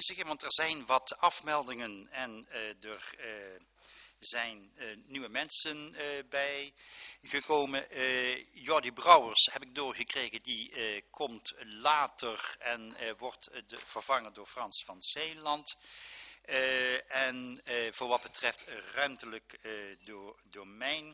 aanwezigen, want er zijn wat afmeldingen en er zijn nieuwe mensen bij gekomen. Jordi Brouwers heb ik doorgekregen, die komt later en wordt vervangen door Frans van Zeeland. En voor wat betreft ruimtelijk domein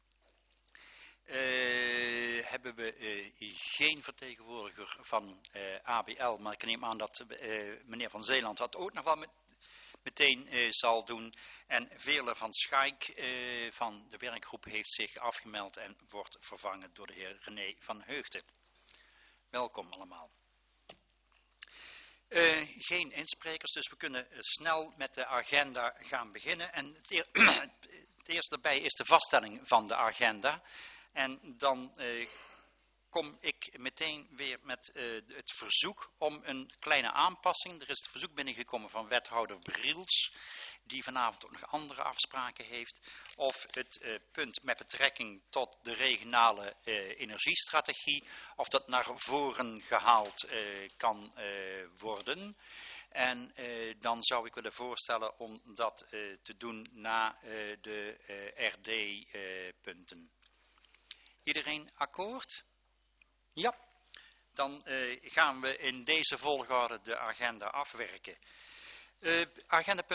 hebben we geen vertegenwoordiger van ABL, maar ik neem aan dat meneer Van Zeeland dat ook nog wel meteen zal doen. En Veerle van Schaik van de werkgroep heeft zich afgemeld en wordt vervangen door de heer René van Heugden. Welkom allemaal. Geen insprekers, dus we kunnen snel met de agenda gaan beginnen. En het eerste daarbij is de vaststelling van de agenda. En dan kom ik meteen weer met het verzoek om een kleine aanpassing. Er is het verzoek binnengekomen van wethouder Briels, die vanavond ook nog andere afspraken heeft. Of het punt met betrekking tot de regionale energiestrategie, of dat naar voren gehaald kan worden. En dan zou ik willen voorstellen om dat te doen na de RD-punten. Iedereen akkoord? Ja, dan gaan we in deze volgorde de agenda afwerken. Agenda punt